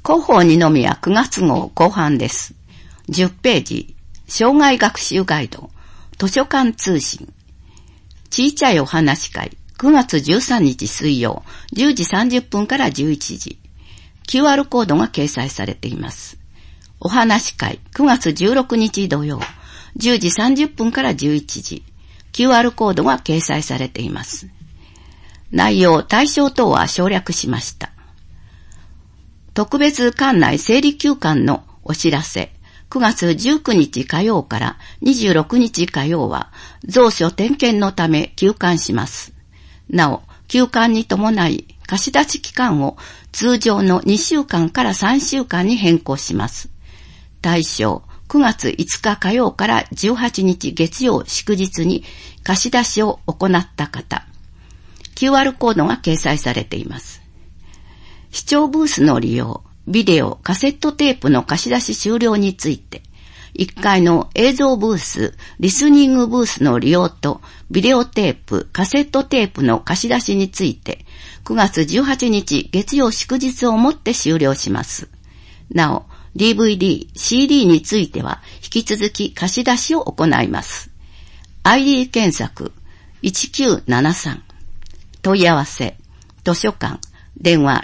広報二宮9月号後半です。10ページ、障害学習ガイド、図書館通信、ちいちゃいお話会、9月13日水曜、10時30分から11時。QR コードが掲載されています。お話会、9月16日土曜、10時30分から11時。QR コードが掲載されています。内容、対象等は省略しました。特別館内整理休館のお知らせ。9月19日火曜から26日火曜は蔵書点検のため休館します。なお、休館に伴い貸し出し期間を通常の2週間から3週間に変更します。対象、9月5日火曜から18日月曜祝日に貸し出しを行った方。QR コードが掲載されています。視聴ブースの利用、ビデオ、カセットテープの貸し出し終了について、1階の映像ブース、リスニングブースの利用と、ビデオテープ、カセットテープの貸し出しについて、9月18日月曜祝日をもって終了します。なお、DVD、CD については、引き続き貸し出しを行います。ID 検索、1973。問い合わせ、図書館、電話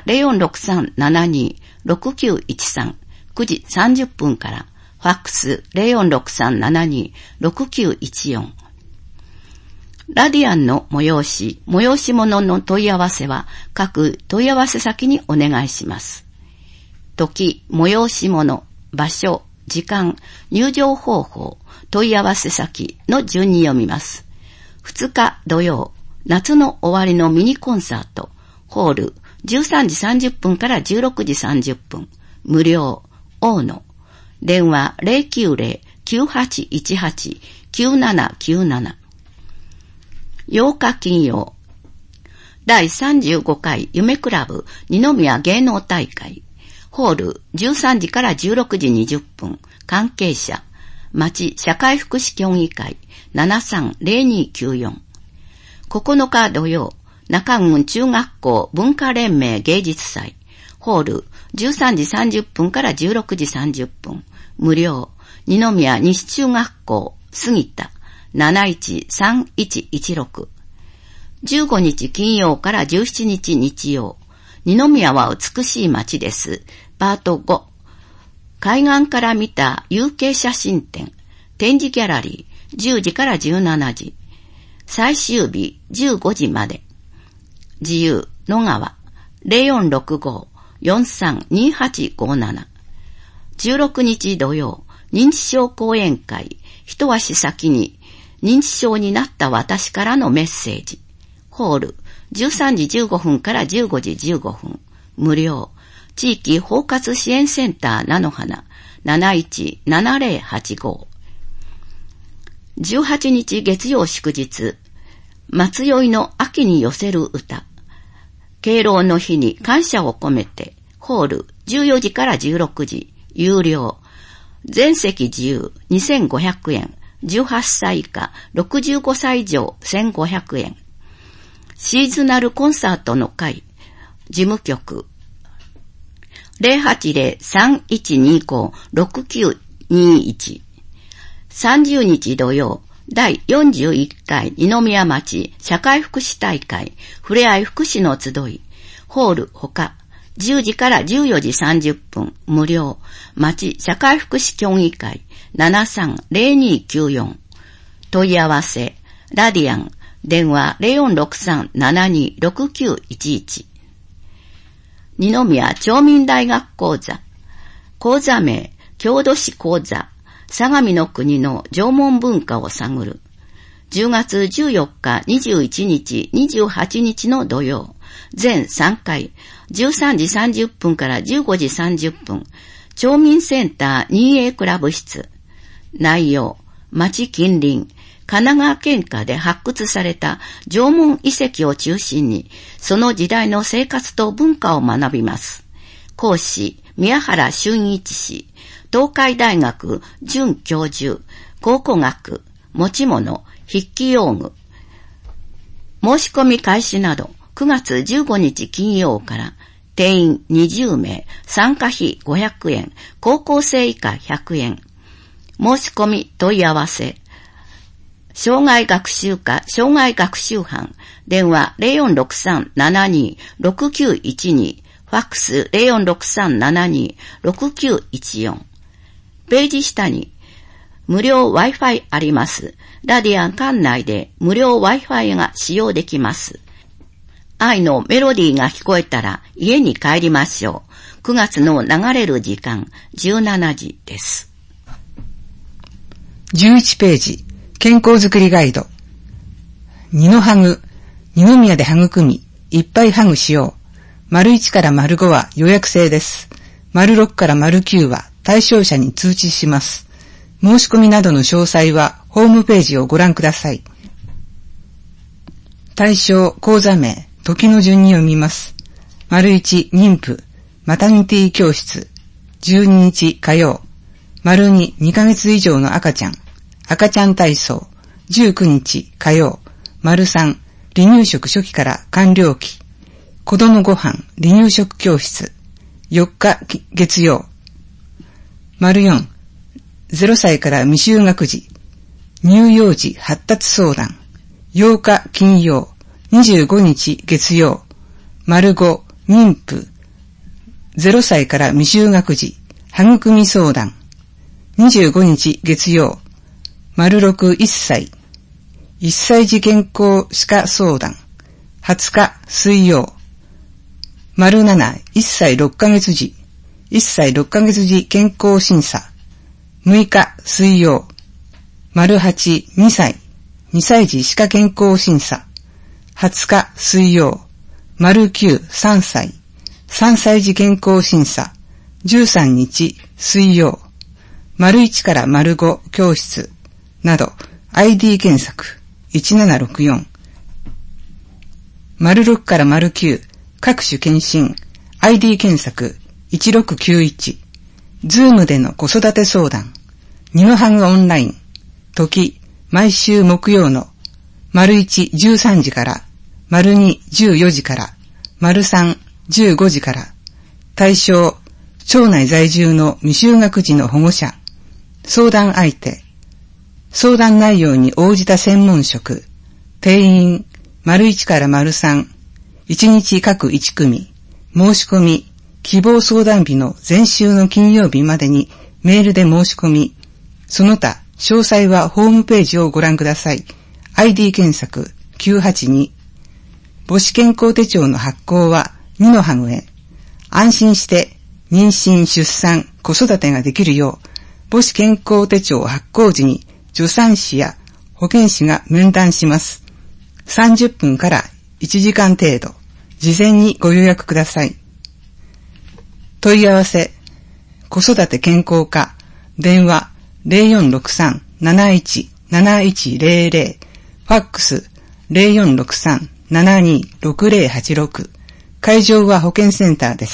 0463726913 9時30分から、ファックス 0463726914。ラディアンの催し物の問い合わせは、各問い合わせ先にお願いします。時、催し物、場所、時間、入場方法、問い合わせ先の順に読みます。2日土曜、夏の終わりのミニコンサート、ホール、13時30分から16時30分。無料。大野。電話 090-9818-9797。8日金曜。第35回夢クラブ二宮芸能大会。ホール13時から16時20分。関係者。町社会福祉協議会 730294。9日土曜。中郡中学校文化連盟芸術祭。ホール13時30分から16時30分。無料。二宮西中学校杉田 713116。15日金曜から17日日曜。二宮は美しい街です。パート5。海岸から見た有形写真展。展示ギャラリー10時から17時。最終日15時まで。自由、野川、0465-432857。16日土曜、認知症講演会、一足先に、認知症になった私からのメッセージ。ホール、13時15分から15時15分。無料。地域包括支援センター菜の花、717085。18日月曜祝日、松酔いの秋に寄せる歌。敬老の日に感謝を込めて、ホール14時から16時、有料。全席自由2500円、18歳以下、65歳以上1500円。シーズナルコンサートの会、事務局。080-3125-6921。30日土曜、第41回二宮町社会福祉大会ふれあい福祉の集い。ホール他10時から14時30分無料。町社会福祉協議会 730294。問い合わせラディアン電話 0463726911。二宮町民大学講座。講座名郷土史講座。相模の国の縄文文化を探る。10月14日、21日、28日の土曜。全3回、13時30分から15時30分。町民センター 2A クラブ室。内容、町近隣、神奈川県下で発掘された縄文遺跡を中心に、その時代の生活と文化を学びます。講師、宮原俊一氏。東海大学准教授、考古学、持ち物、筆記用具。申し込み開始など9月15日金曜から定員20名、参加費500円、高校生以下100円。申し込み問い合わせ。障害学習課、障害学習班、電話 0463-72-6912、ファックス 0463-72-6914。ページ下に、無料 Wi-Fi あります。ラディアン館内で無料 Wi-Fi が使用できます。愛のメロディーが聞こえたら家に帰りましょう。9月の流れる時間17時です。 11ページ、健康づくりガイド。二のハグ、二宮で育み、いっぱいハグしよう。1から5は予約制です。6から9は対象者に通知します。申し込みなどの詳細はホームページをご覧ください。対象、講座名、時の順に読みます。1、妊婦、マタニティ教室、12日火曜。2、2ヶ月以上の赤ちゃん、赤ちゃん体操、19日火曜。3、離乳食初期から完了期、子供ご飯、離乳食教室、4日月曜。4、0歳から未就学児、乳幼児発達相談、8日金曜、25日月曜。5、妊婦、0歳から未就学児、育み相談、25日月曜。6、1歳、1歳児健康歯科相談、20日水曜。7、1歳6ヶ月児、1歳6ヶ月児健康審査、6日水曜。8、2歳、2歳児歯科健康審査、20日水曜。9、3歳、3歳児健康審査、13日水曜。1から5教室など ID 検索1764。6から9各種検診 ID 検索1691。ズームでの子育て相談、二のハグオンライン、時、毎週木曜の、1、13時から、2、14時から、3、15時から、対象、町内在住の未就学児の保護者、相談相手、相談内容に応じた専門職、定員、1から3、1日各1組、申し込み、希望相談日の前週の金曜日までにメールで申し込み、その他、詳細はホームページをご覧ください。ID 検索982。母子健康手帳の発行は二のハグへ。安心して妊娠、出産、子育てができるよう、母子健康手帳発行時に助産師や保健師が面談します。30分から1時間程度。事前にご予約ください。問い合わせ、子育て健康課、電話 0463-71-7100、ファックス 0463-726086、会場は保健センターです。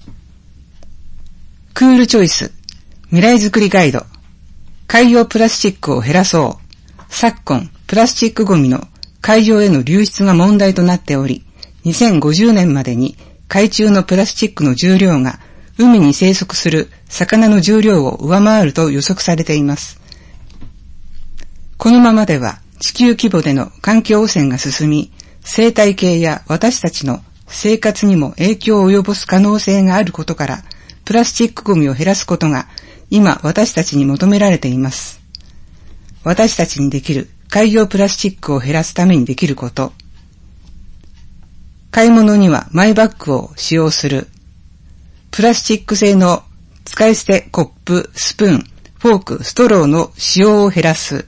クールチョイス、未来づくりガイド、海洋プラスチックを減らそう。昨今、プラスチックゴミの海洋への流出が問題となっており、2050年までに海中のプラスチックの重量が海に生息する魚の重量を上回ると予測されています。このままでは地球規模での環境汚染が進み、生態系や私たちの生活にも影響を及ぼす可能性があることから、プラスチックゴミを減らすことが今私たちに求められています。私たちにできる海洋プラスチックを減らすためにできること。買い物にはマイバッグを使用する。プラスチック製の使い捨てコップ、スプーン、フォーク、ストローの使用を減らす。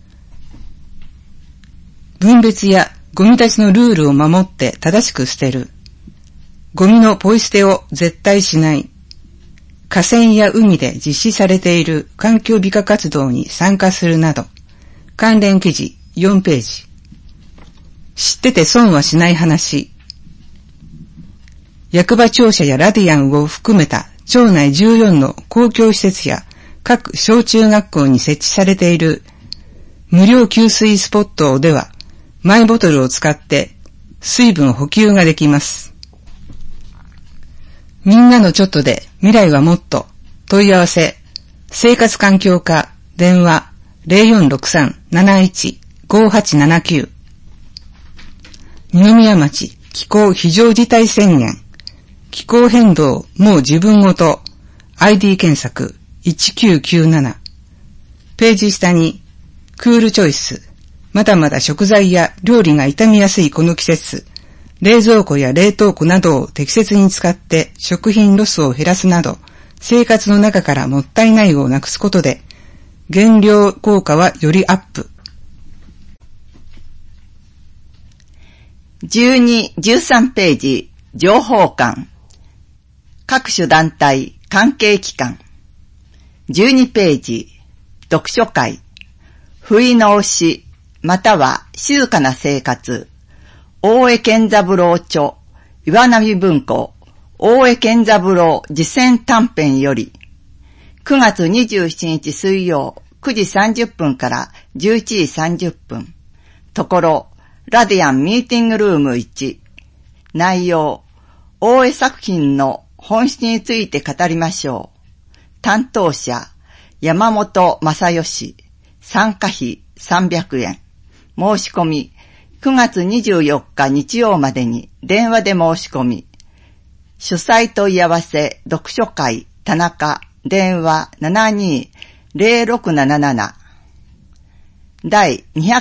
分別やゴミ出しのルールを守って正しく捨てる。ゴミのポイ捨てを絶対しない。河川や海で実施されている環境美化活動に参加するなど、関連記事4ページ。知ってて損はしない話。役場庁舎やラディアンを含めた町内14の公共施設や各小中学校に設置されている無料給水スポットでは、マイボトルを使って水分補給ができます。 みんなのちょっとで未来はもっと。問い合わせ。生活環境課電話 0463-71-5879。二宮町気候非常事態宣言。気候変動もう自分ごと。ID 検索1997。ページ下にクールチョイス。まだまだ食材や料理が傷みやすいこの季節。冷蔵庫や冷凍庫などを適切に使って食品ロスを減らすなど、生活の中からもったいないをなくすことで、減量効果はよりアップ。 12、13ページ、情報館。各種団体、関係機関。12ページ、読書会。不意の推し、または静かな生活。大江健三郎著、岩波文庫、大江健三郎実践短編より、9月27日水曜、9時30分から11時30分。ところ、ラディアンミーティングルーム1。内容、大江作品の本質について語りましょう。担当者、山本正義。参加費300円。申し込み、9月24日日曜までに電話で申し込み。主催問い合わせ、読書会、田中、電話72-0677。第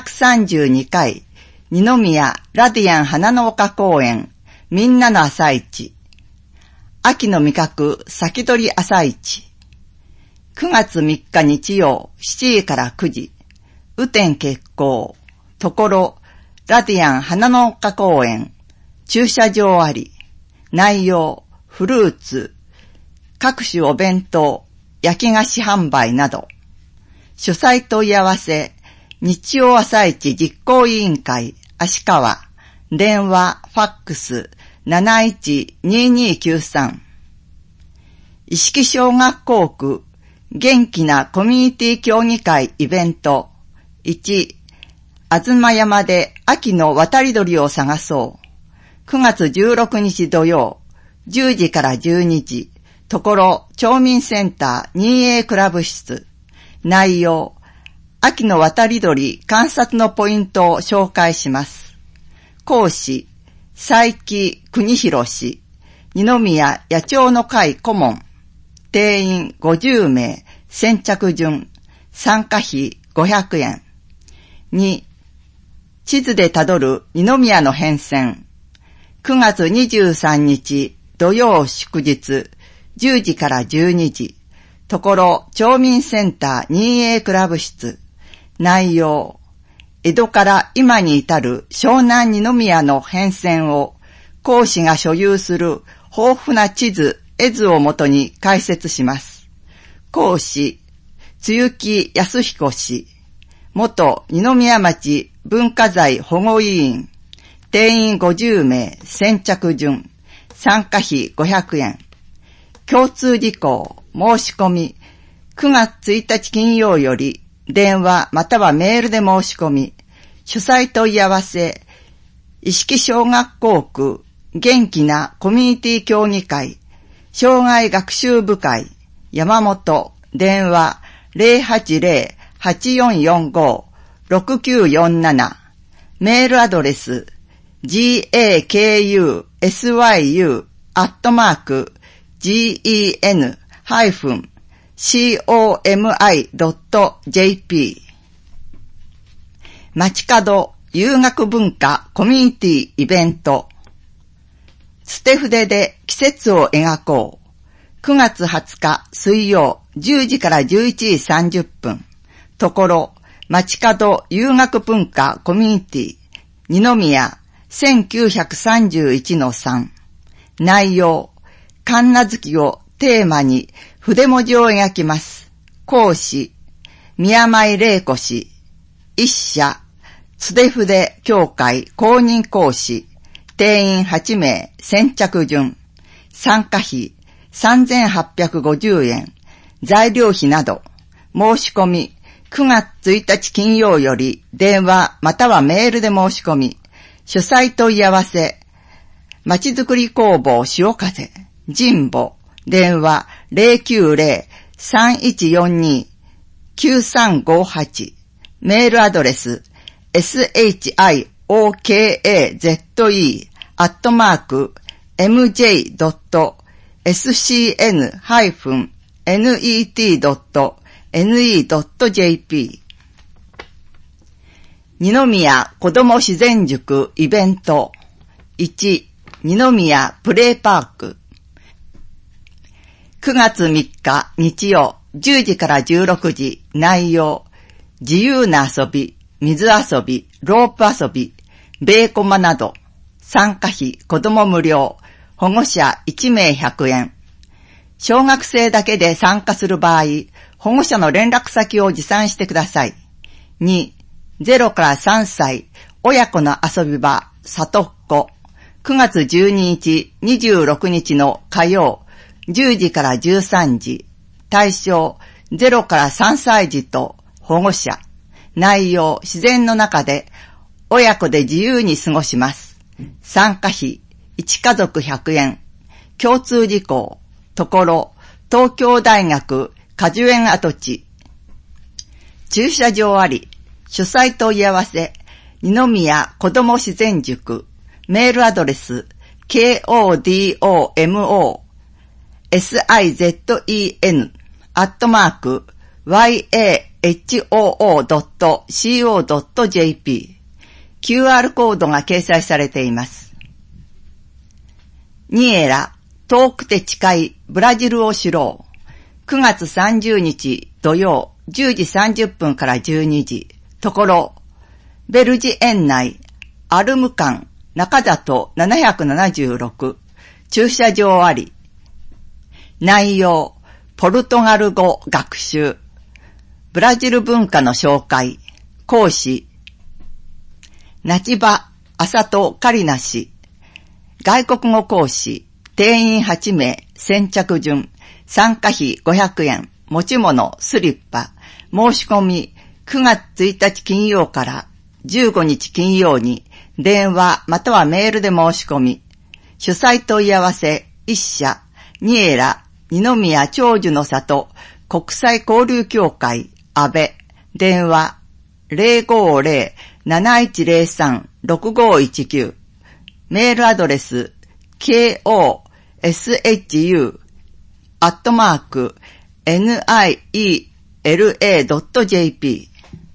232回、二宮ラディアン花の丘公園、みんなの朝市。秋の味覚、先取り朝市。9月3日日曜、7時から9時。雨天決行。ところ、ラディアン花の丘公園。駐車場あり。内容、フルーツ。各種お弁当、焼き菓子販売など。主催問い合わせ、日曜朝市実行委員会、足利。電話、ファックス、712293。一色小学校区、元気なコミュニティ協議会イベント。1、東山で秋の渡り鳥を探そう。9月16日土曜、10時から12時。ところ、町民センター 2A クラブ室。内容、秋の渡り鳥観察のポイントを紹介します。講師、佐伯国広氏。二宮野鳥の会顧問。定員50名。先着順。参加費500円。2、地図でたどる二宮の変遷。9月23日土曜祝日。10時から12時。ところ、町民センター 2A クラブ室。内容、江戸から今に至る湘南二宮の変遷を、講師が所有する豊富な地図、絵図をもとに解説します。講師、露木康彦氏。元二宮町文化財保護委員。定員50名、先着順。参加費500円。共通事項、申し込み、9月1日金曜より、電話またはメールで申し込み、主催問い合わせ、一色小学校区、元気なコミュニティ協議会、障害学習部会、山本、電話080-8445-6947、メールアドレス、gakusyu-gen-comi.jp 街角遊学文化コミュニティイベント捨て筆で季節を描こう9月20日水曜10時から11時30分ところ街角遊学文化コミュニティ二宮1931-3 内容神無月をテーマに筆文字を描きます。講師宮前玲子氏一社つで筆協会公認講師定員8名先着順参加費3850円材料費など申し込み9月1日金曜より電話またはメールで申し込み主催問い合わせまちづくり工房潮風神保、電話 090-3142-9358、メールアドレス shioka.mj.scn-net.ne.jp 二宮子ども自然塾イベント1、二宮プレイパーク9月3日日曜10時から16時内容自由な遊び、水遊び、ロープ遊び、ベーコマなど参加費子ども無料、保護者1名100円。小学生だけで参加する場合、保護者の連絡先を持参してください。2、0から3歳、親子の遊び場、里っ子。9月12日、26日の火曜、10時から13時。対象、0から3歳児と保護者。内容、自然の中で、親子で自由に過ごします。参加費、1家族100円。共通事項、ところ、東京大学果樹園跡地。駐車場あり、主催問い合わせ、二宮子ども自然塾。メールアドレス、kodomo@yahoo.co.jp。QR コードが掲載されています。ニエラ、遠くて近いブラジルを知ろう。9月30日土曜10時30分から12時。ところ、ベルジ園内、アルム館、中里776、駐車場あり。内容、ポルトガル語学習、ブラジル文化の紹介、講師、ナチバ・アサト・カリナ氏、外国語講師、定員8名、先着順、参加費500円、持ち物、スリッパ、申し込み、9月1日金曜から15日金曜に電話またはメールで申し込み、主催問い合わせ1社、ニエラ、二宮長寿の里、国際交流協会、安倍、電話 050-7103-6519、メールアドレス kosu@niela.jp。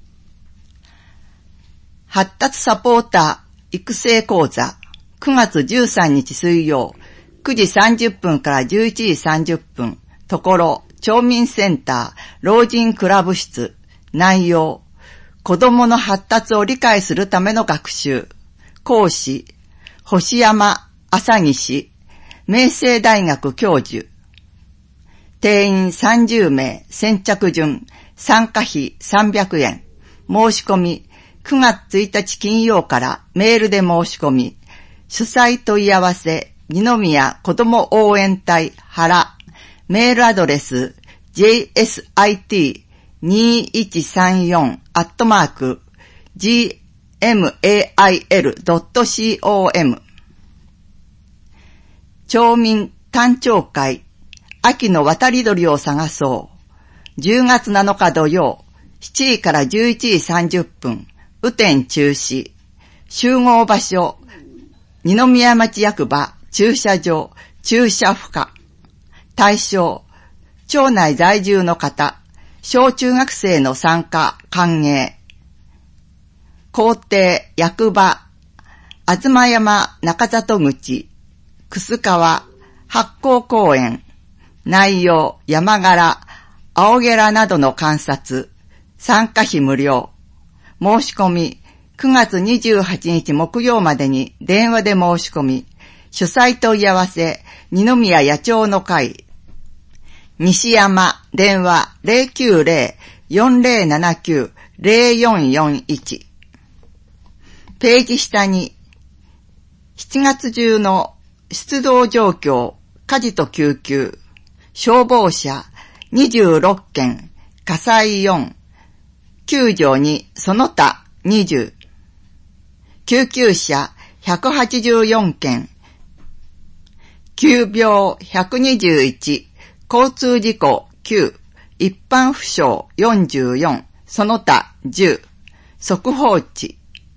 発達サポーター育成講座9月13日水曜9時30分から11時30分ところ町民センター老人クラブ室。内容、子供の発達を理解するための学習。講師、星山朝西明星大学教授。定員30名、先着順、参加費300円。申し込み9月1日金曜からメールで申し込み、主催問い合わせ、二宮子ども応援隊原、メールアドレス、jsit21@gmail.com。町民単調会、秋の渡り鳥を探そう。10月7日土曜、7時から11時30分、雨天中止。集合場所、二宮町役場、駐車場、駐車負荷。対象、町内在住の方、小中学生の参加歓迎。校庭、役場、東山中里口、楠川、八甲公園。内容、山柄、青ゲラなどの観察。参加費無料。申し込み、9月28日木曜までに電話で申し込み、主催問い合わせ、二宮野鳥の会。西山、電話090-4079-0441。ページ下に、7月中の出動状況、火事と救急、消防車26件、火災4、救助2、その他20、救急車184件、 急病121、交通事故9、一般負傷44、その他10、速報値。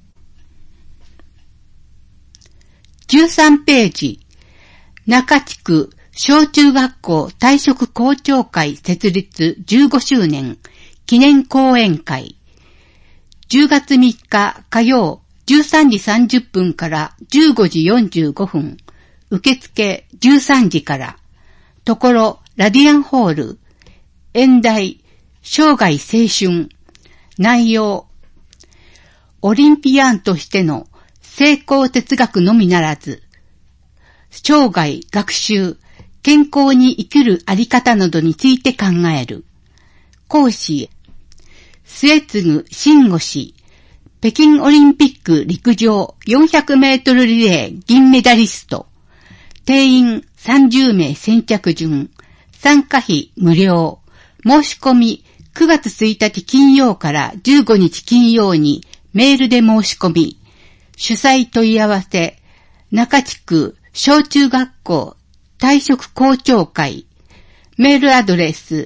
13ページ。中地区小中学校退職校長会設立15周年記念講演会。10月3日火曜13時30分から15時45分。受付13時から。ところラディアンホール。演題生涯青春。内容オリンピアンとしての成功哲学のみならず、生涯学習、健康に生きるあり方などについて考える。講師、末次慎吾氏、北京オリンピック陸上400メートルリレー銀メダリスト。定員30名先着順。参加費無料。申し込み9月1日金曜から15日金曜にメールで申し込み。主催問い合わせ、中地区小中学校退職校長会。メールアドレス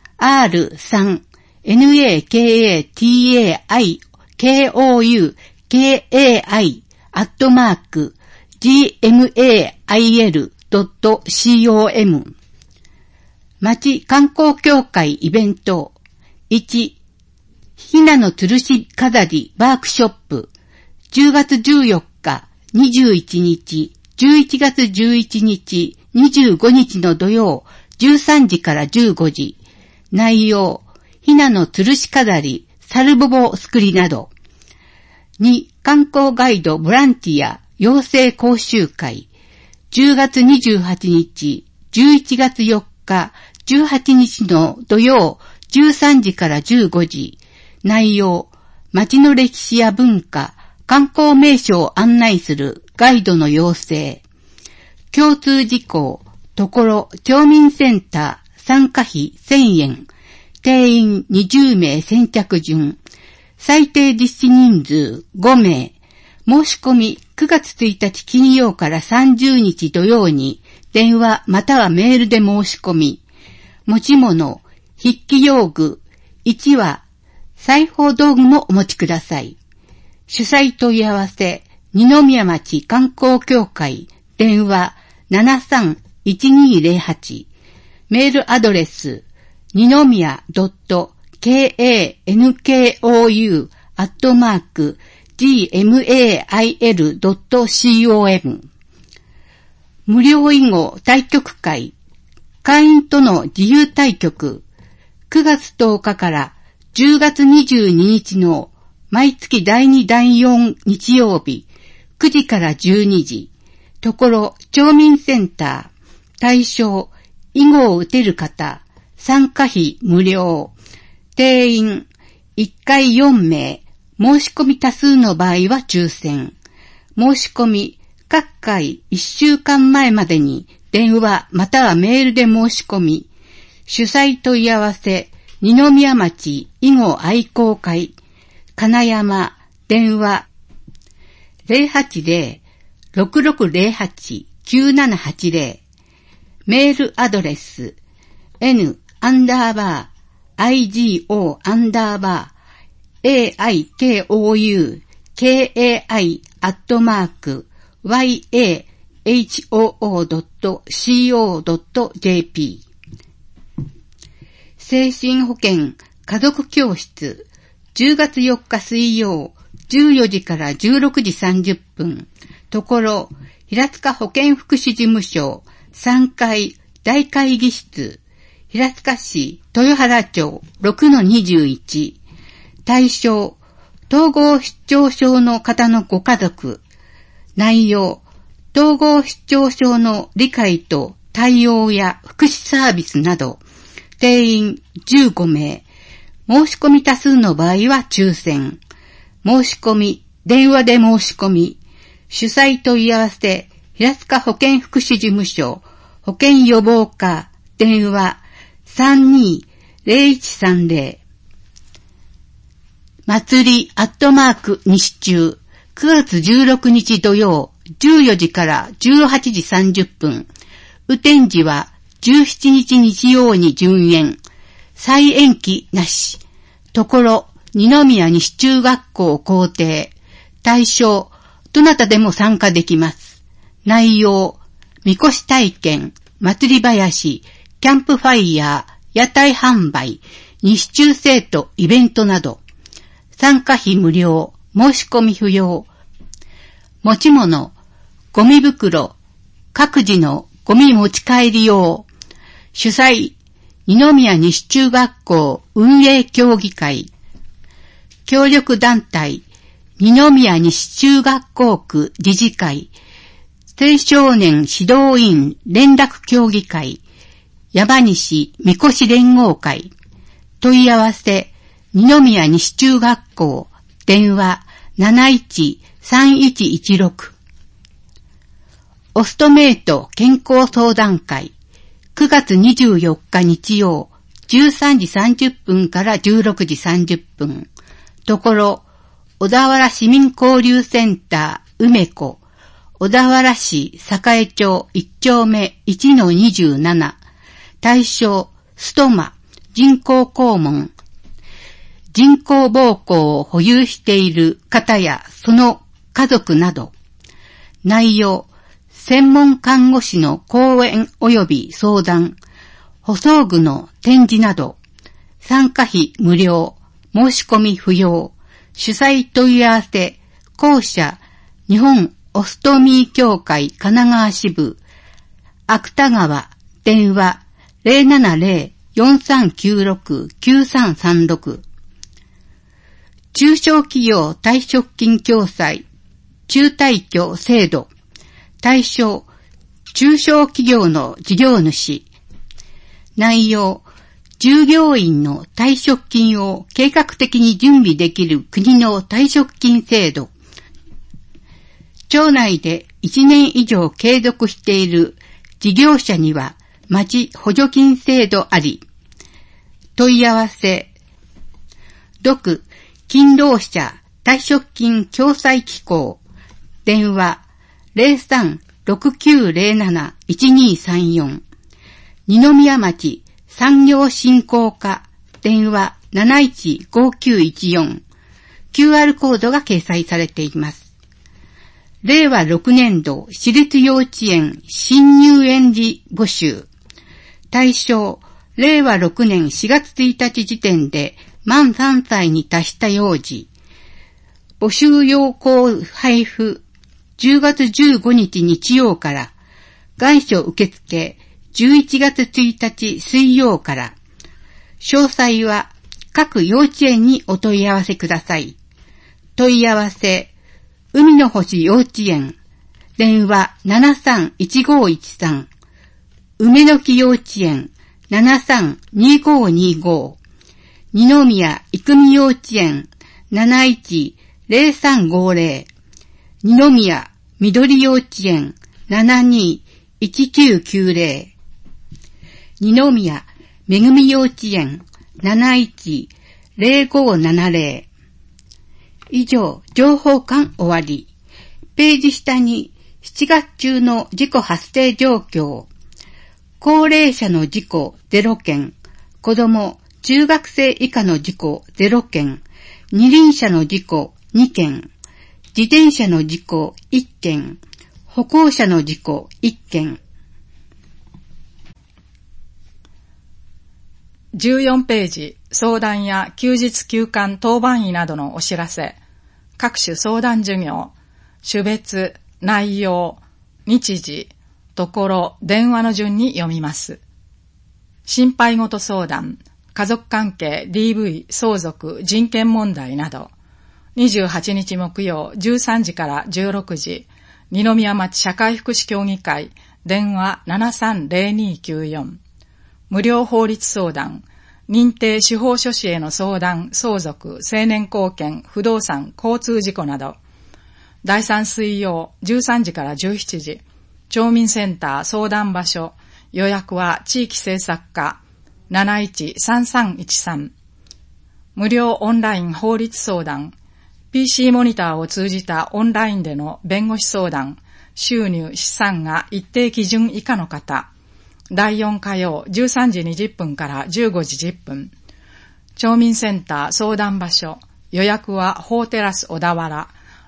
r3nakatikai@gmail.com。 町観光協会イベント。1、ひなのつるし飾りワークショップ。10月14日、21日、11月11日、25日の土曜、13時から15時。内容、ひなのつるし飾り、サルボボ作りなど。2、観光ガイドボランティア養成講習会。10月28日、11月4日、18日の土曜、13時から15時。内容、町の歴史や文化、観光名所を案内するガイドの養成。共通事項、ところ町民センター参加費1000円。定員20名先着順。最低実施人数5名。申し込み9月1日金曜から30日土曜に電話またはメールで申し込み。持ち物、筆記用具、1は裁縫道具もお持ちください。主催問い合わせ、二宮町観光協会、電話73-1208。メールアドレス、二宮.kanou@gmail.com。 無料囲碁対局会、会員との自由対局。9月10日から10月22日の毎月第2第4日曜日、9時から12時。ところ町民センター。対象、囲碁を打てる方。参加費無料。定員、1回4名。申し込み多数の場合は抽選。申し込み、各回1週間前までに電話またはメールで申し込み。主催問い合わせ、二宮町囲碁愛好会。金山、電話、080-6608-9780。メールアドレス、n_aiki.kai@yahoo.co.jp。 精神保健家族教室、10月4日水曜、14時から16時30分。ところ、平塚保健福祉事務所、3階大会議室、平塚市豊原町 6-21。対象、統合失調症の方のご家族。内容、統合失調症の理解と対応や福祉サービスなど。定員15名。申し込み多数の場合は抽選。申し込み、電話で申し込み。主催問い合わせ、平塚保健福祉事務所、保健予防課、電話32-0130。祭り@西中、9月16日土曜、14時から18時30分。 雨天時は17日日曜に順延。再延期なし。ところ、二宮西中学校校庭。対象、どなたでも参加できます。内容、みこし体験、祭り囃子、キャンプファイヤー、屋台販売、西中生徒イベントなど。参加費無料、申し込み不要。持ち物、ゴミ袋、各自のゴミ持ち帰り用。主催、二宮西中学校運営協議会。協力団体、二宮西中学校区理事会。青少年指導員連絡協議会。山西みこし連合会。問い合わせ、二宮西中学校。電話 71-3116。オストメイト健康相談会。9月24日日曜、13時30分から16時30分。ところ、小田原市民交流センター梅子、小田原市栄町1丁目 1-27。対象、ストマ、人工肛門。人工膀胱を保有している方やその家族など。内容、専門看護師の講演及び相談、補装具の展示など。参加費無料、申し込み不要。主催問い合わせ、校舎、日本オストミー協会神奈川支部、芥川、電話 070-4396-9336。中小企業退職金共済、中退去制度。対象、中小企業の事業主。内容、従業員の退職金を計画的に準備できる国の退職金制度。町内で1年以上継続している事業者には町補助金制度あり。問い合わせ、独勤労者退職金共済機構。電話03-6907-1234。二宮町産業振興課。電話715914。QR コードが掲載されています。令和6年度私立幼稚園新入園児募集。対象、令和6年4月1日時点で満3歳に達した幼児。募集要項配布。10月15日日曜から。願書受付11月1日水曜から。詳細は各幼稚園にお問い合わせください。問い合わせ、海の星幼稚園。電話731513。梅の木幼稚園732525。二宮生美幼稚園710350。二宮緑幼稚園721990。二宮めぐみ幼稚園710570。以上、情報館終わり。ページ下に7月中の事故発生状況。高齢者の事故0件。子供、中学生以下の事故0件。二輪車の事故2件。自転車の事故1件。歩行者の事故1件。 14ページ、相談や休日休館当番医などのお知らせ。各種相談授業。種別、内容、日時、ところ、電話の順に読みます。心配事相談、家族関係、DV、相続、人権問題など。28日木曜13時から16時、二宮町社会福祉協議会、電話730294。無料法律相談、認定司法書士への相談、相続、成年後見、不動産、交通事故など。第3水曜13時から17時、町民センター相談場所、予約は地域政策課 713313。無料オンライン法律相談、PC モニターを通じたオンラインでの弁護士相談、収入、資産が一定基準以下の方、 第4火曜13時20分から15時10分。町民センター相談場所。予約は法テラス小田原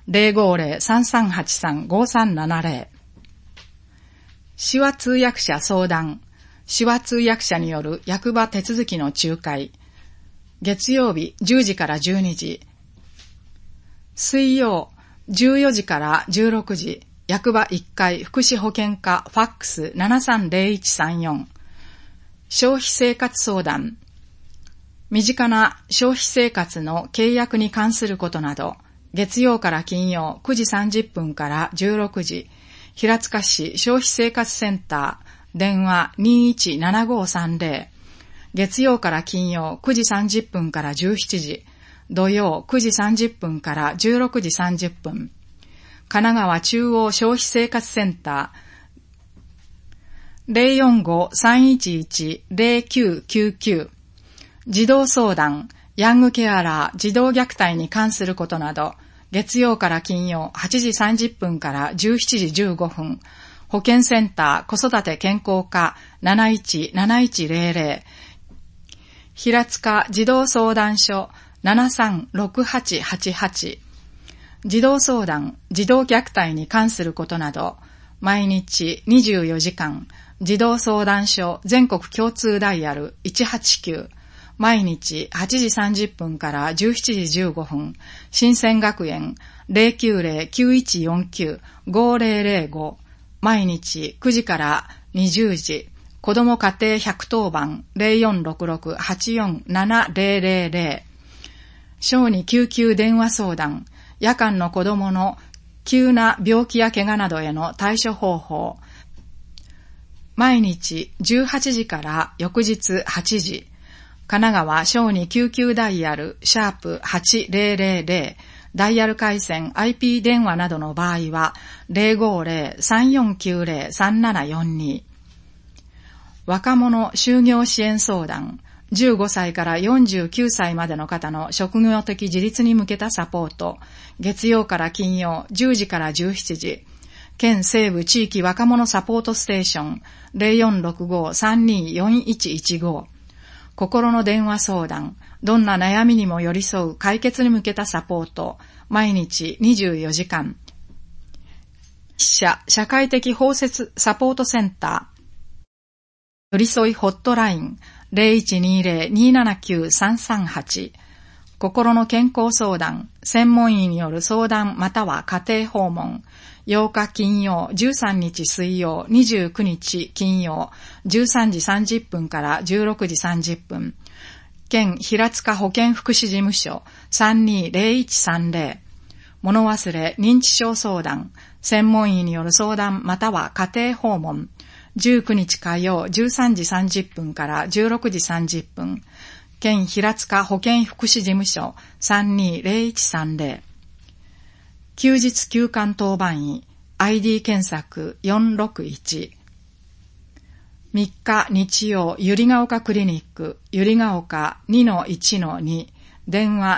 050-3383-5370。手話通訳者相談。手話通訳者による役場手続きの仲介。月曜日10時から12時。水曜14時から16時。役場1階福祉保健課ファックス730134。消費生活相談。身近な消費生活の契約に関することなど、月曜から金曜9時30分から16時。平塚市消費生活センター。電話217530。月曜から金曜9時30分から17時。土曜9時30分から16時30分。神奈川中央消費生活センター 045-311-0999。児童相談、ヤングケアラー、児童虐待に関することなど、月曜から金曜8時30分から17時15分。保健センター子育て健康課 717100。平塚児童相談所 736888。児童相談、児童虐待に関することなど、毎日24時間、児童相談所全国共通ダイヤル189、毎日8時30分から17時15分、新鮮学園 090-9149-5005、毎日9時から20時、子ども家庭110番 0466-847-000、小児救急電話相談、夜間の子供の急な病気や怪我などへの対処方法。毎日18時から翌日8時。神奈川小児救急ダイヤル#8000、ダイヤル回線 IP 電話などの場合は 050-3490-3742。若者就業支援相談。15歳から49歳までの方の職業的自立に向けたサポート。月曜から金曜10時から17時。県西部地域若者サポートステーション 0465-324115。心の電話相談。どんな悩みにも寄り添う解決に向けたサポート。毎日24時間。社会的包摂サポートセンター。寄り添いホットライン。0120-279-338。心の健康相談、専門医による相談または家庭訪問。8日金曜、13日水曜、29日金曜、13時30分から16時30分。県平塚保健福祉事務所 320130。物忘れ認知症相談、専門医による相談または家庭訪問。19日火曜13時30分から16時30分。県平塚保健福祉事務所320130。休日休館当番医 ID 検索461。3日日曜百合ヶ丘クリニック百合ヶ丘 2-1-2 電話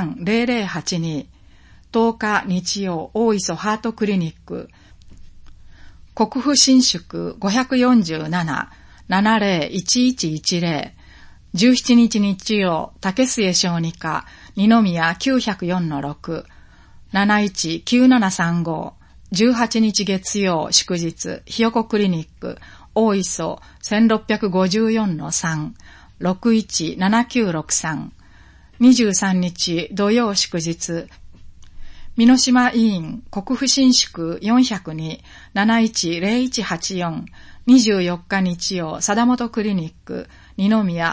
730082。10日日曜大磯ハートクリニック国府新宿 547-701110。17日日曜、竹末小児科、二宮 904-6、719735。18日月曜、祝日、ひよこクリニック、大磯 1654-3、617963。23日土曜祝日、美濃島医院国府新宿 402-710184。24日日曜貞本クリニック二宮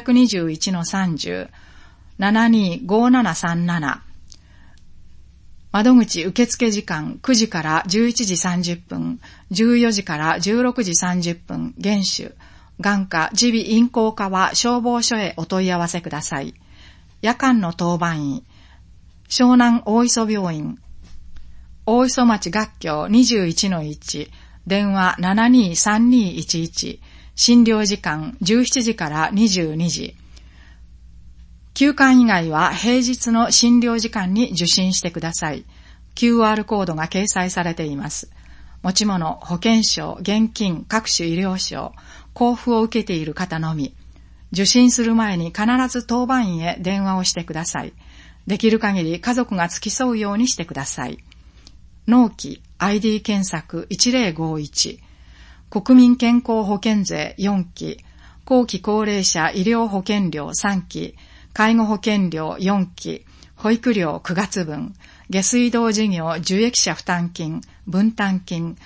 821-30。725737。窓口受付時間9時から11時30分、14時から16時30分、厳守。眼科、耳鼻咽喉科は消防署へお問い合わせください。夜間の当番医、湘南大磯病院、大磯町学協 21-1、電話723211、診療時間17時から22時。休館以外は平日の診療時間に受診してください。QR コードが掲載されています。持ち物、保険証、現金、各種医療証、 交付を受けている方のみ。受診する前に必ず当番員へ電話をしてください。できる限り家族が付き添うようにしてください。納期 ID 検索1051、国民健康保険税4期、後期高齢者医療保険料3期、介護保険料4期、保育料9月分、下水道事業受益者負担金、分担金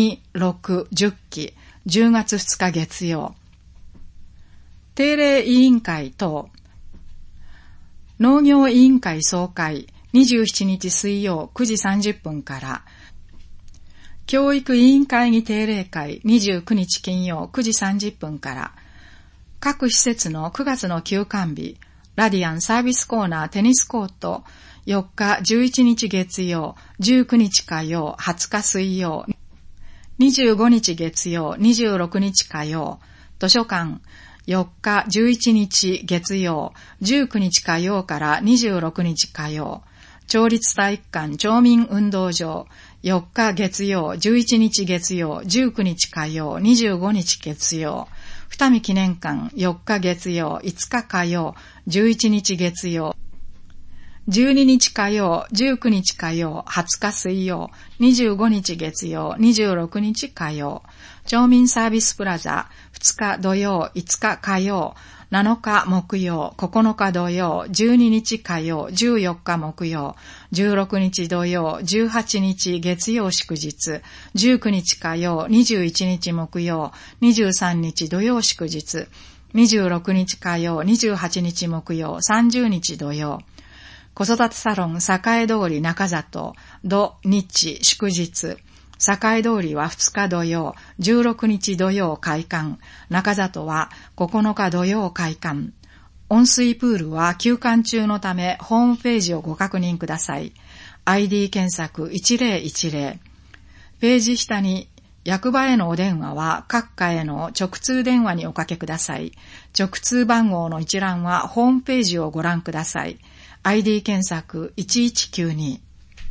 2、6、10期、10月2日月曜。定例委員会等、農業委員会総会27日水曜9時30分から、教育委員会議定例会29日金曜9時30分から、各施設の9月の休館日、ラディアンサービスコーナーテニスコート4日11日月曜、19日火曜、20日水曜、25日月曜、26日火曜、図書館4日11日月曜、19日火曜から26日火曜、町立体育館町民運動場4日月曜、11日月曜、19日火曜、25日月曜、二見記念館4日月曜、5日火曜、11日月曜、12日火曜、19日火曜、20日水曜、25日月曜、26日火曜、町民サービスプラザ2日土曜、5日火曜、7日木曜、9日土曜、12日火曜、14日木曜、16日土曜、18日月曜祝日、19日火曜、21日木曜、23日土曜祝日、26日火曜、28日木曜、30日土曜、子育てサロン栄通り中里、土日祝日、栄通りは2日土曜、16日土曜開館、中里は9日土曜開館。温水プールは休館中のためホームページをご確認ください。ID 検索1010。ページ下に役場へのお電話は各課への直通電話におかけください。直通番号の一覧はホームページをご覧ください。ID 検索1192。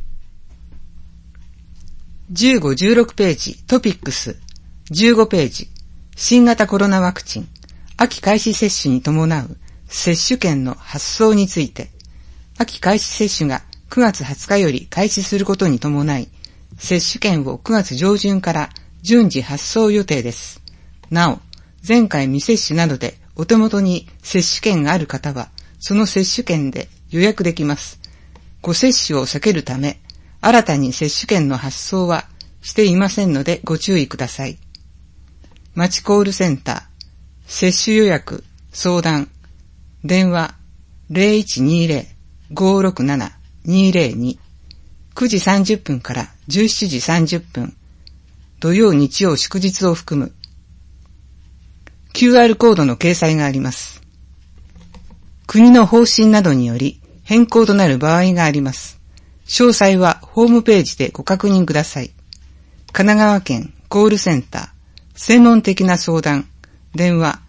15、16ページトピックス。15ページ新型コロナワクチン秋開始接種に伴う接種券の発送について、秋開始接種が9月20日より開始することに伴い、接種券を9月上旬から順次発送予定です。なお、前回未接種などでお手元に接種券がある方は、その接種券で予約できます。ご接種を避けるため、新たに接種券の発送はしていませんのでご注意ください。町コールセンター、接種予約、相談、電話 0120-567-202、9時30分から17時30分、土曜日曜祝日を含む。QR コードの掲載があります。国の方針などにより変更となる場合があります。詳細はホームページでご確認ください。神奈川県コールセンター、専門的な相談、電話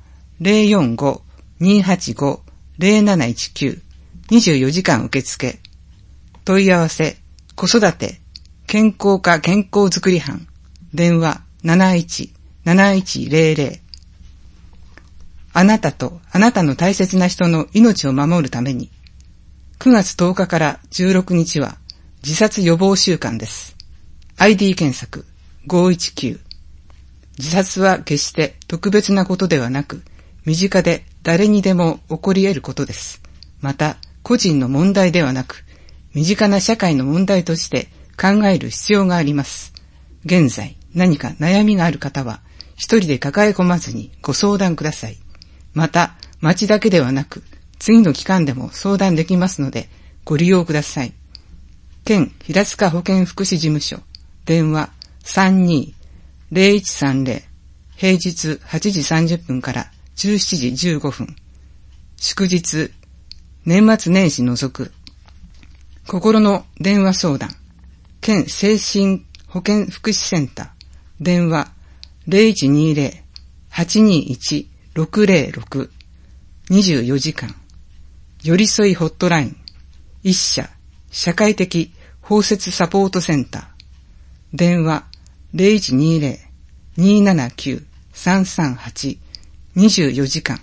045-285-0719、24時間受付。問い合わせ、子育て、健康課健康づくり班、電話 71-7100。あなたとあなたの大切な人の命を守るために、9月10日から16日は自殺予防週間です。ID 検索519。自殺は決して特別なことではなく、身近で誰にでも起こり得ることです。また、個人の問題ではなく、身近な社会の問題として考える必要があります。現在、何か悩みがある方は、一人で抱え込まずにご相談ください。また、町だけではなく、次の期間でも相談できますので、ご利用ください。県平塚保健福祉事務所、電話 32-0130、平日8時30分から17時15分、祝日、年末年始除く、心の電話相談、県精神保健福祉センター、電話 0120-821-606、24時間、寄り添いホットライン、一社社会的包摂サポートセンター、電話 0120-279-3230、 080-338-24時間。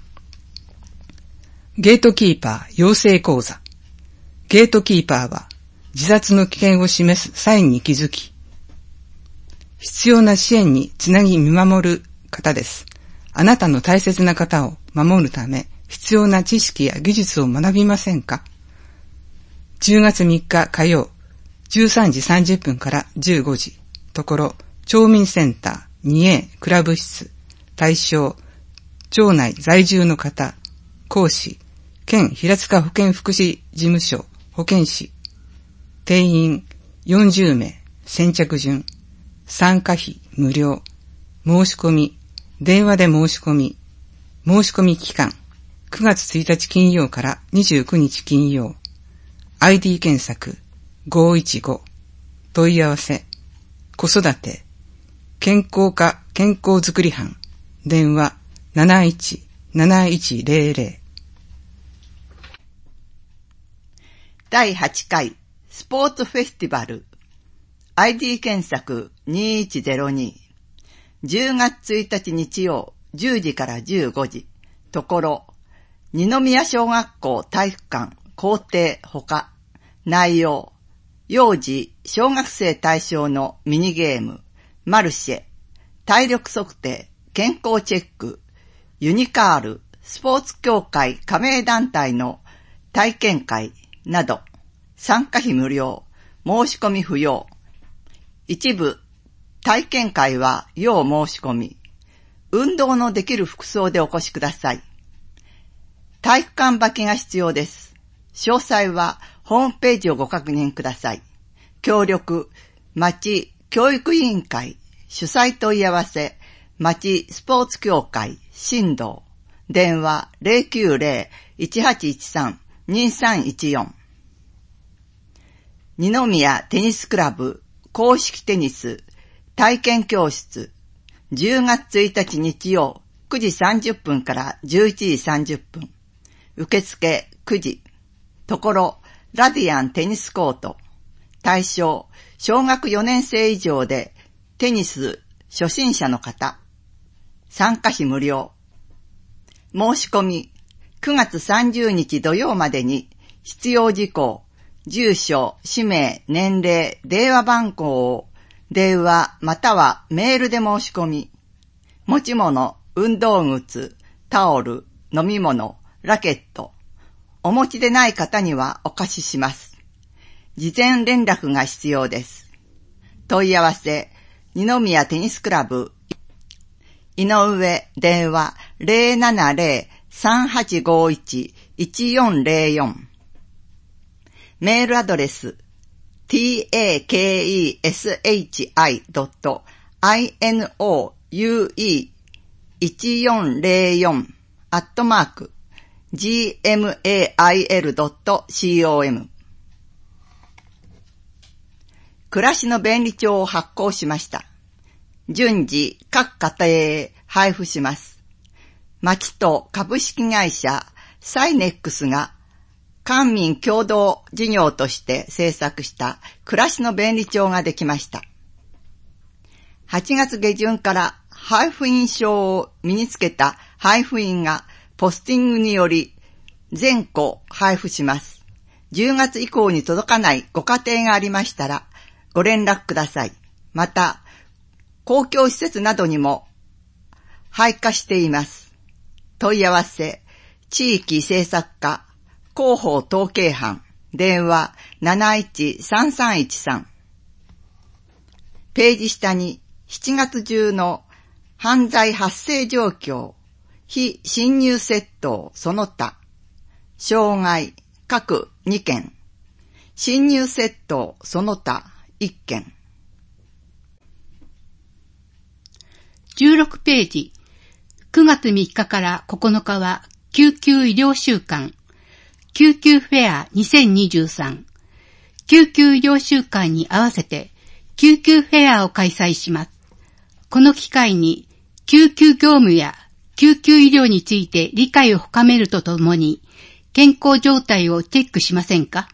ゲートキーパー養成講座。ゲートキーパーは自殺の危険を示すサインに気づき、必要な支援につなぎ見守る方です。あなたの大切な方を守るため、必要な知識や技術を学びませんか？ 10 月3日火曜、13時30分から15時、ところ、町民センター 2A クラブ室、対象、町内在住の方、講師、県平塚保健福祉事務所、保健師、定員40名、先着順、参加費無料、申し込み、電話で申し込み、申し込み期間、9月1日金曜から29日金曜、ID 検索515、問い合わせ、子育て、健康課健康づくり班、電話71-7100。 第8回スポーツフェスティバル ID 検索2102 10月1日日曜10時から15時ところ二宮小学校体育館校庭ほか内容幼児小学生対象のミニゲームマルシェ体力測定健康チェックユニカールスポーツ協会加盟団体の体験会など、参加費無料、申し込み不要。一部、体験会は要申し込み。運動のできる服装でお越しください。体育館履きが必要です。詳細はホームページをご確認ください。協力、町教育委員会、主催問い合わせ、町スポーツ協会、新道。電話 090-1813-2314 二宮テニスクラブ公式テニス体験教室10月1日日曜9時30分から11時30分受付9時ところラディアンテニスコート対象小学4年生以上でテニス初心者の方参加費無料申し込み、9月30日土曜までに必要事項、住所、氏名、年齢、電話番号を電話またはメールで申し込み、持ち物、運動靴、タオル、飲み物、ラケット、お持ちでない方にはお貸しします。事前連絡が必要です。問い合わせ、二宮テニスクラブ井上電話 070-3851-1404 メールアドレス takeshi.ioue1414@gmail.com 暮らしの便利帳を発行しました。順次各家庭へ配布します。町と株式会社サイネックスが官民共同事業として制作した暮らしの便利帳ができました。8月下旬から配布員証を身につけた配布員がポスティングにより全戸配布します。10月以降に届かないご家庭がありましたらご連絡ください。また、公共施設などにも配下しています。問い合わせ、地域政策課、広報統計班、電話713313。ページ下に7月中の犯罪発生状況、非侵入窃盗その他、傷害各2件、侵入窃盗その他1件。 16ページ。9月3日から9日は救急医療週間、救急フェア2023。救急医療週間に合わせて救急フェアを開催します。この機会に救急業務や救急医療について理解を深めるとともに健康状態をチェックしませんか？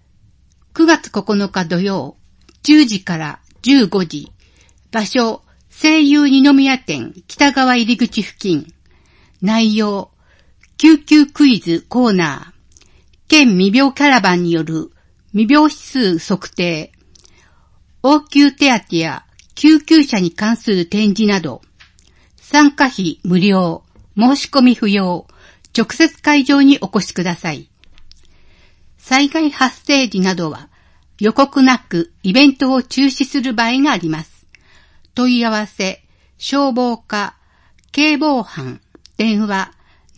9月9日土曜、10時から15時、場所声優二宮店北側入口付近。内容、救急クイズコーナー、県未病キャラバンによる未病指数測定、応急手当や救急車に関する展示など、参加費無料、申し込み不要、直接会場にお越しください。災害発生時などは予告なくイベントを中止する場合があります。問い合わせ、消防課、警防班、電話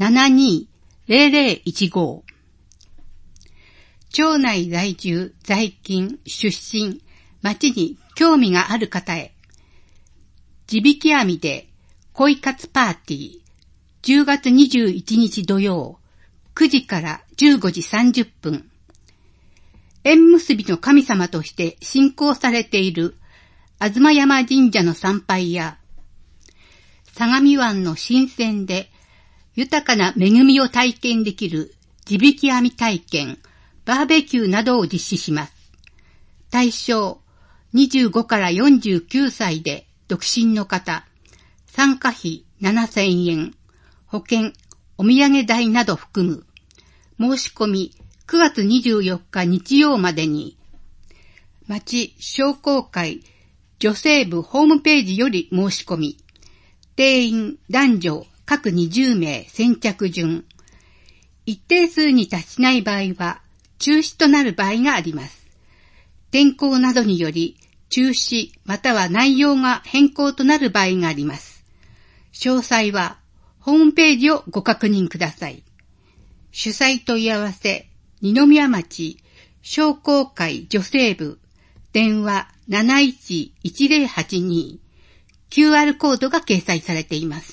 72-0015。町内在住、在勤、出身、町に興味がある方へ。地引き網で恋活パーティー、10月21日土曜、9時から15時30分。縁結びの神様として信仰されている東山神社の参拝や、相模湾の新鮮で豊かな恵みを体験できる地引き網体験、バーベキューなどを実施します。対象、25から49歳で独身の方、参加費7000円、保険、お土産代など含む。申し込み9月24日日曜までに、町商工会女性部ホームページより申し込み、定員男女各20名先着順。一定数に達しない場合は中止となる場合があります。天候などにより中止または内容が変更となる場合があります。詳細はホームページをご確認ください。主催問い合わせ、二宮町商工会女性部、電話 711082、QR コードが掲載されています。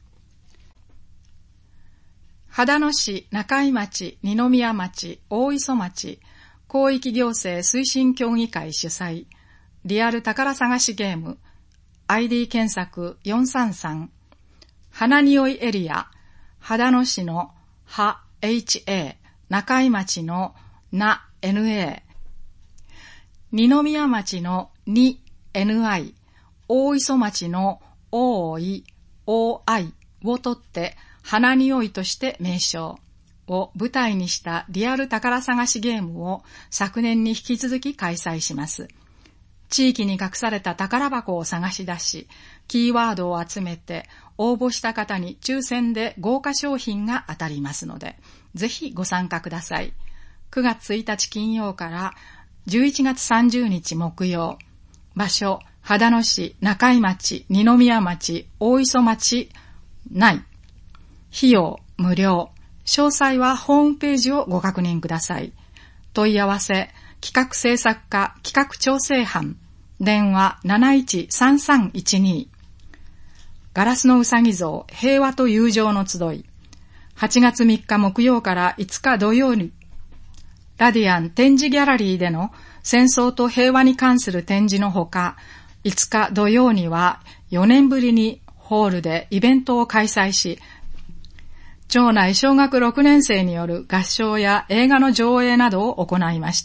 秦野市、中井町、二宮町、大磯町、広域行政推進協議会主催、リアル宝探しゲーム、ID 検索433、花匂いエリア、秦野市のは HA、中井町のな NA、二宮町のに NI、大磯町のOI、OI を取って花匂いとして名称を舞台にしたリアル宝探しゲームを昨年に引き続き開催します。地域に隠された宝箱を探し出し、キーワードを集めて応募した方に抽選で豪華商品が当たりますので、ぜひご参加ください。9月1日金曜から11月30日木曜。場所、秦野市、中井町、二宮町、大磯町内。費用無料。詳細はホームページをご確認ください。問い合わせ、企画制作課企画調整班、電話 713312。ガラスのうさぎ像、平和と友情の集い。8月3日木曜から5日土曜に、ラディアン展示ギャラリーでの戦争と平和に関する展示のほか、5日土曜には4年ぶりにホールでイベントを開催し、町内小学6年生による合唱や映画の上映などを行いました。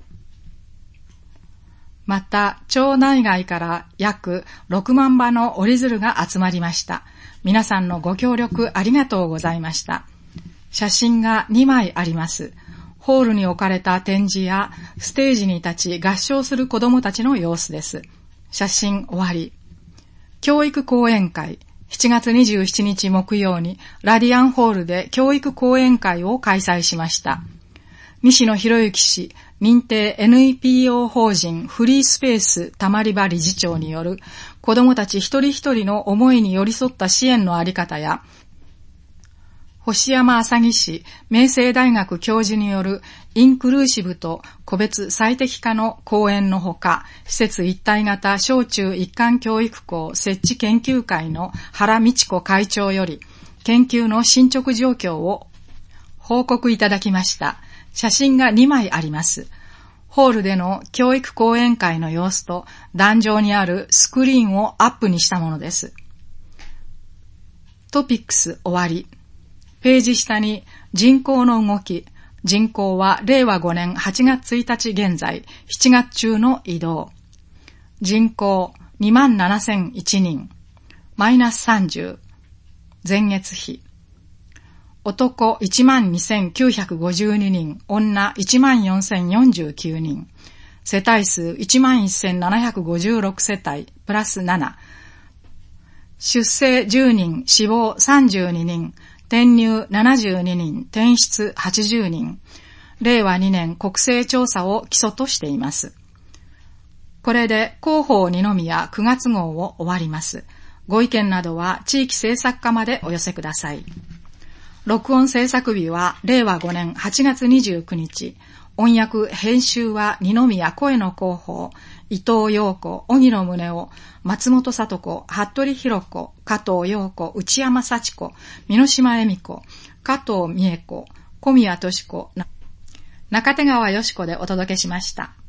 また、町内外から約6万羽の折り鶴が集まりました。皆さんのご協力ありがとうございました。写真が2枚あります。ホールに置かれた展示やステージに立ち合唱する子どもたちの様子です。写真終わり。教育講演会。7月27日木曜にラディアンホールで教育講演会を開催しました。西野博之氏、認定 NPO 法人フリースペースたまり場理事長による子どもたち一人一人の思いに寄り添った支援のあり方や、星山浅木氏、明星大学教授によるインクルーシブと個別最適化の講演のほか、施設一体型小中一貫教育校設置研究会の原美智子会長より、研究の進捗状況を報告いただきました。写真が2枚あります。ホールでの教育講演会の様子と壇上にあるスクリーンをアップにしたものです。トピックス終わり。ページ下に人口の動き。人口は令和5年8月1日現在7月中の移動。人口 27,001人、マイナス30、前月比。男12,952人、女14,049人。世帯数11,756世帯、プラス7。出生10人、死亡32人、転入72人、転出80人。令和2年国勢調査を基礎としています。これで広報二宮9月号を終わります。ご意見などは地域政策課までお寄せください。録音制作日は令和5年8月29日。音訳編集は二宮声の広報、伊藤陽子、荻野宗男、松本聡子、服部博子、加藤陽子、内山幸子、美島恵美子、加藤美恵子、小宮敏子、中手川よし子でお届けしました。